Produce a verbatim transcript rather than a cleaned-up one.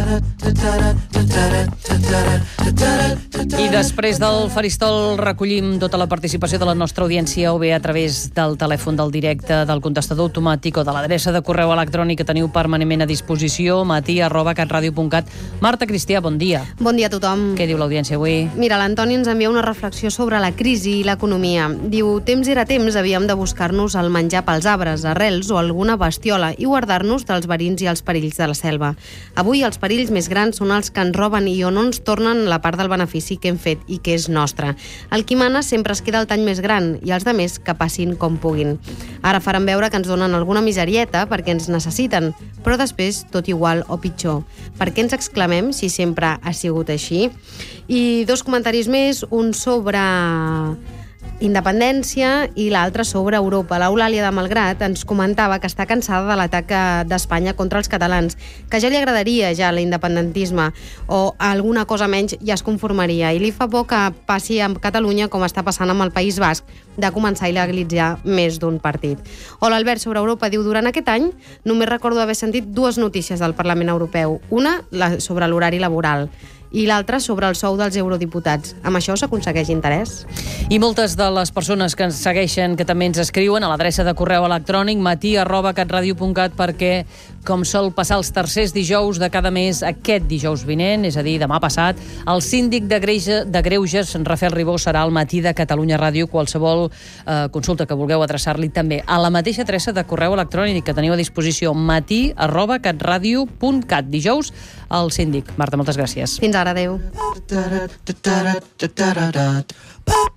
I després del faristol recollim tota la participació de la nostra audiència o bé a través del telèfon del directe, del contestador automàtic o de l'adreça de correu electrònic que teniu permanentment a disposició, matí arroba catradio punt cat. Marta Cristià, bon dia. Bon dia a tothom. Què diu l'audiència avui? Mira, l'Antoni ens envia una reflexió sobre la crisi i l'economia. Diu, temps era temps, havíem de buscar-nos el menjar pels arbres, arrels o alguna bestiola i guardar-nos dels verins i els perills de la selva. Avui els perills més grans són els que ens roben i on no ens tornen la part del benefici que hem fet i que és nostra. El qui mana sempre es queda el tall més gran i els demés que passin com puguin. Ara faran veure que ens donen alguna miserieta perquè ens necessiten, però després tot igual o pitjor. Per què ens exclamem si sempre ha sigut així? I dos comentaris més, un sobre independència i l'altre sobre Europa. L'Eulàlia de Malgrat ens comentava que està cansada de l'atac d'Espanya contra els catalans, que ja li agradaria ja l'independentisme o alguna cosa menys ja es conformaria, i li fa por que passi amb Catalunya com està passant amb el País Basc, de començar a il·legalitzar més d'un partit. O l'Albert sobre Europa diu, durant aquest any només recordo haver sentit dues notícies del Parlament Europeu, una la, sobre l'horari laboral i l'altra sobre el sou dels eurodiputats. Amb això s'aconsegueix interès? I moltes de les persones que ens segueixen, que també ens escriuen a l'adreça de correu electrònic matí arroba catradio punt cat, perquè, com sol passar els tercers dijous de cada mes, aquest dijous vinent, és a dir, demà passat, el síndic de, Greuge, de Greuges, Rafael Ribó, serà al matí de Catalunya Ràdio. Qualsevol eh, consulta que vulgueu adreçar-li també a la mateixa adreça de correu electrònic que teniu a disposició, matí arroba catradio punt cat. Dijous, el síndic. Marta, moltes gràcies. Fins ara, adeu.